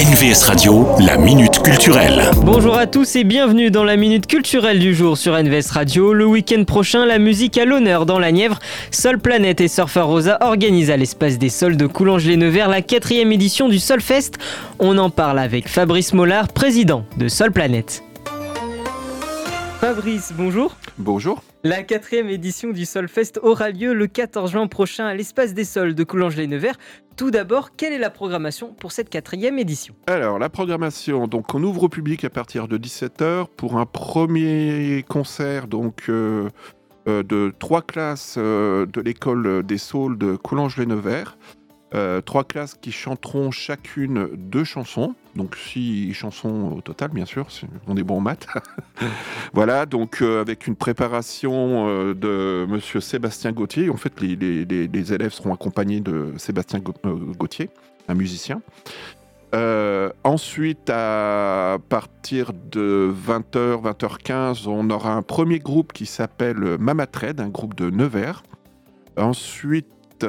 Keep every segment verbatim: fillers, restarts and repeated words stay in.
N V S Radio, la Minute Culturelle. Bonjour à tous et bienvenue dans la Minute Culturelle du jour sur N V S Radio. Le week-end prochain, la musique à l'honneur dans la Nièvre. Sol Planète et Surfer Rosa organisent à l'Espace des Sols de Coulonges-les-Nevers la quatrième édition du Solfest. On en parle avec Fabrice Mollard, président de Sol Planète. Fabrice, bonjour. Bonjour. La quatrième édition du Solfest aura lieu le quatorze juin prochain à l'Espace des Sols de Coulonges-les-Nevers. Tout d'abord, quelle est la programmation pour cette quatrième édition ? Alors, la programmation, donc on ouvre au public à partir de dix-sept heures pour un premier concert donc, euh, euh, de trois classes euh, de l'école des Saules de Coulonges-les-Nevers. Euh, trois classes qui chanteront chacune deux chansons, donc six chansons au total, bien sûr, si on est bon en maths. Voilà, donc euh, avec une préparation euh, de monsieur Sébastien Gauthier. En fait, les, les, les, les élèves seront accompagnés de Sébastien Gauthier, un musicien. Euh, ensuite, à partir de vingt heures, vingt heures quinze, on aura un premier groupe qui s'appelle Mama Trade, un groupe de Nevers. Ensuite,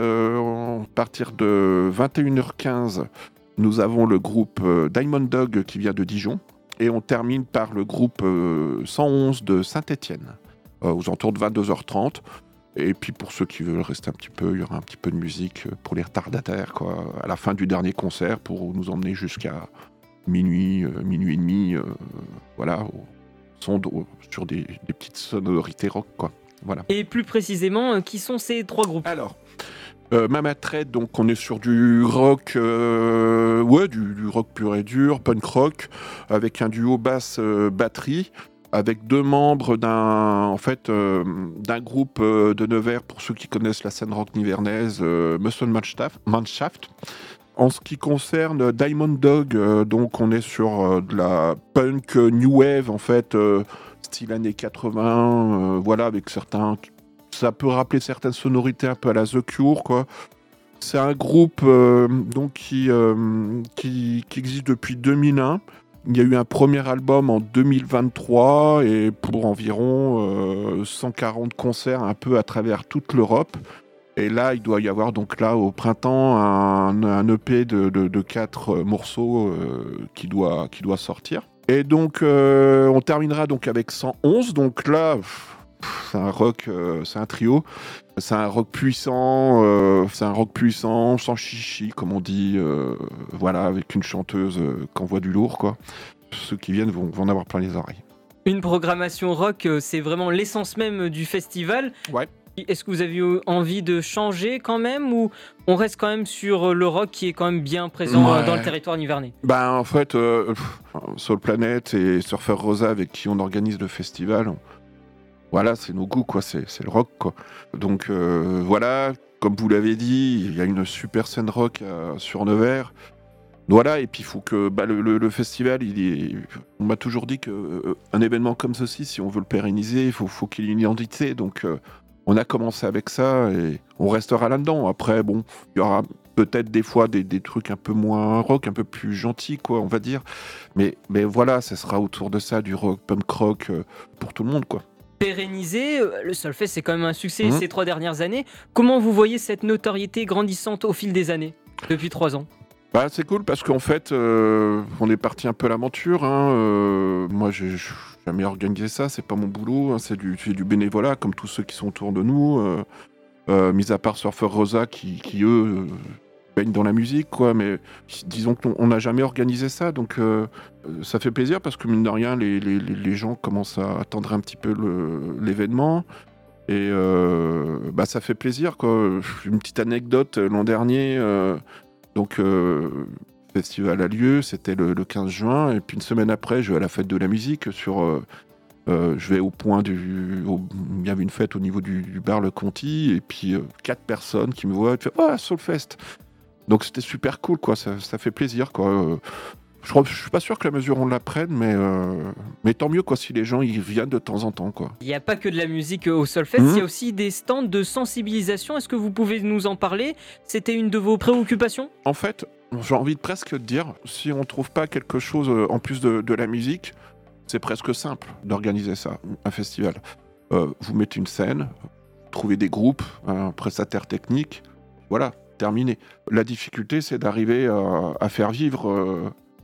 Euh, à partir de vingt et une heures quinze, nous avons le groupe euh, Diamond Dog qui vient de Dijon. Et on termine par le groupe euh, cent onze de Saint-Étienne, euh, aux alentours de vingt-deux heures trente. Et puis pour ceux qui veulent rester un petit peu, il y aura un petit peu de musique pour les retardataires, quoi, à la fin du dernier concert pour nous emmener jusqu'à minuit, euh, minuit et demi, euh, voilà, au son de, sur des, des petites sonorités rock, quoi. Voilà. Et plus précisément, euh, qui sont ces trois groupes ? Alors, euh, Mama Trade, donc on est sur du rock, euh, ouais, du, du rock pur et dur, punk rock, avec un duo basse euh, batterie, avec deux membres d'un, en fait, euh, d'un groupe euh, de Nevers, pour ceux qui connaissent la scène rock nivernaise, euh, Muscle Manshaft. Manshaft. En ce qui concerne Diamond Dog, euh, donc on est sur euh, de la punk euh, new wave, en fait. Euh, style années quatre-vingts, euh, voilà, avec certains... Ça peut rappeler certaines sonorités un peu à la The Cure, quoi. C'est un groupe euh, donc, qui, euh, qui, qui existe depuis deux mille un. Il y a eu un premier album en deux mille vingt-trois et pour environ euh, cent quarante concerts un peu à travers toute l'Europe. Et là, il doit y avoir donc là au printemps un, un E P de, de, de quatre morceaux euh, qui, doit, qui doit sortir. Et donc, euh, on terminera donc avec cent onze. Donc là, pff, c'est un rock, euh, c'est un trio. C'est un rock puissant, euh, c'est un rock puissant, sans chichi, comme on dit. Euh, voilà, avec une chanteuse euh, qui envoie du lourd, quoi. Ceux qui viennent vont, vont en avoir plein les oreilles. Une programmation rock, c'est vraiment l'essence même du festival. Ouais. Est-ce que vous avez eu envie de changer quand même ou on reste quand même sur le rock qui est quand même bien présent ouais. dans le territoire nivernais ? Ben en fait, euh, Sol Planète et Surfer Rosa avec qui on organise le festival, on... voilà, c'est nos goûts, quoi. C'est, c'est le rock, quoi. Donc euh, voilà, comme vous l'avez dit, il y a une super scène rock euh, sur Nevers. Voilà, et puis il faut que bah, le, le, le festival, il est... on m'a toujours dit qu'un euh, événement comme ceci, si on veut le pérenniser, il faut, faut qu'il y ait une identité. Donc euh, on a commencé avec ça et on restera là-dedans. Après, bon, il y aura peut-être des fois des, des trucs un peu moins rock, un peu plus gentils, quoi, on va dire. Mais, mais voilà, ça sera autour de ça, du rock, punk rock, euh, pour tout le monde, quoi. Pérenniser, le Solfest, c'est quand même un succès Mmh. ces trois dernières années. Comment vous voyez cette notoriété grandissante au fil des années, depuis trois ans ? Bah, c'est cool parce qu'en fait, euh, on est parti un peu à l'aventure. Hein. Euh, moi, j'ai jamais organisé ça, c'est pas mon boulot, hein. c'est, du, c'est du bénévolat, comme tous ceux qui sont autour de nous. Euh, euh, mis à part Surfer Rosa, qui, qui eux, euh, baignent dans la musique, quoi. Mais disons qu'on n'a jamais organisé ça, donc euh, ça fait plaisir parce que mine de rien, les, les, les gens commencent à attendre un petit peu le, l'événement. Et euh, bah, ça fait plaisir, quoi. Une petite anecdote, l'an dernier... Euh, Donc, euh, le festival a lieu, c'était le, le quinze juin, et puis une semaine après, je vais à la fête de la musique. Sur, euh, euh, je vais au point du. Au, il y avait une fête au niveau du, du bar Le Conti, et puis euh, quatre personnes qui me voient, et tu fais oh, Solfest. Donc, c'était super cool, quoi, ça, ça fait plaisir, quoi. Euh, je ne suis pas sûr que la mesure on la prenne, mais, euh, mais tant mieux, quoi, si les gens y viennent de temps en temps, quoi. Il n'y a pas que de la musique au Solfest, mmh. il y a aussi des stands de sensibilisation. Est-ce que vous pouvez nous en parler ? C'était une de vos préoccupations ? En fait, j'ai envie de presque de dire, si on ne trouve pas quelque chose en plus de, de la musique, c'est presque simple d'organiser ça, un festival. Euh, vous mettez une scène, trouvez des groupes, un prestataire technique, voilà, terminé. La difficulté, c'est d'arriver à, à faire vivre... Euh,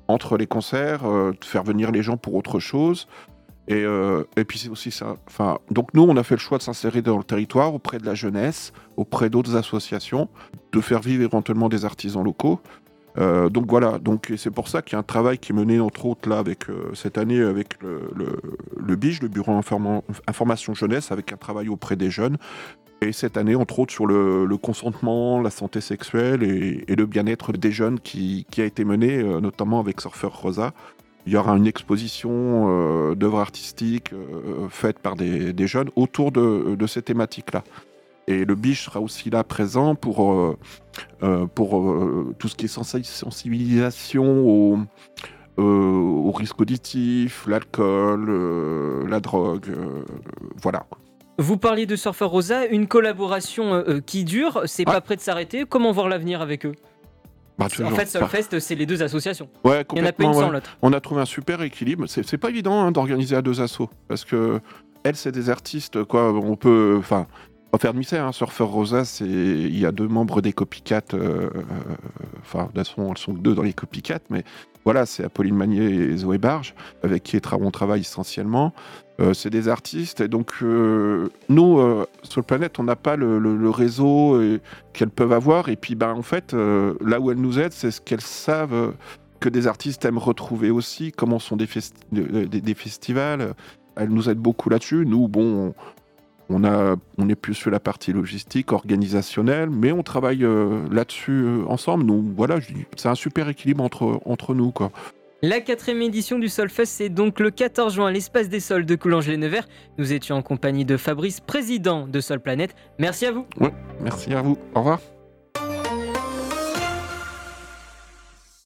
entre les concerts, euh, de faire venir les gens pour autre chose. Et, euh, et puis c'est aussi ça. Enfin, donc nous, on a fait le choix de s'insérer dans le territoire, auprès de la jeunesse, auprès d'autres associations, de faire vivre éventuellement des artisans locaux. Euh, donc voilà, donc, et c'est pour ça qu'il y a un travail qui est mené entre autres là, avec, euh, cette année avec le, le, le B I J, le Bureau Informa- Information Jeunesse, avec un travail auprès des jeunes. Et cette année, entre autres, sur le, le consentement, la santé sexuelle et, et le bien-être des jeunes qui, qui a été mené, euh, notamment avec Surfer Rosa. Il y aura une exposition euh, d'œuvres artistiques euh, faites par des, des jeunes autour de, de ces thématiques-là. Et le B I J sera aussi là présent pour, euh, euh, pour euh, tout ce qui est sensi- sensibilisation au, euh, aux risques auditifs, l'alcool, euh, la drogue, euh, voilà. Vous parliez de Surfer Rosa, une collaboration euh, qui dure, c'est Ouais. pas prêt de s'arrêter. Comment voir l'avenir avec eux ? Bah, En toujours fait, pas. Solfest, c'est les deux associations. Ouais, Il n'y en a pas une complètement, sans ouais. l'autre. On a trouvé un super équilibre. C'est, c'est pas évident hein, d'organiser à deux assos. Parce que, elles, c'est des artistes, quoi. On peut. Enfin, pas faire de mystère. Hein. Surfer Rosa, c'est... il y a deux membres des Copycat. Euh, enfin, elles sont, elles sont que deux dans les Copycat. Mais voilà, c'est Apolline Magnier et Zoé Barge, avec qui tra- on travaille essentiellement. Euh, c'est des artistes. Et donc, euh, nous, euh, sur le planète, on n'a pas le, le, le réseau euh, qu'elles peuvent avoir. Et puis, ben, en fait, euh, là où elles nous aident, c'est ce qu'elles savent. Euh, que des artistes aiment retrouver aussi, comment sont des, festi- des, des festivals. Elles nous aident beaucoup là-dessus. Nous, bon, on, a, on est plus sur la partie logistique, organisationnelle, mais on travaille euh, là-dessus euh, ensemble. Donc voilà, je dis, c'est un super équilibre entre, entre nous, quoi. La quatrième édition du Solfest, c'est donc le quatorze juin à l'Espace des Sols de Coulanges-les-Nevers. Nous étions en compagnie de Fabrice, président de Sol Planète. Merci à vous. Ouais, merci à vous. Au revoir.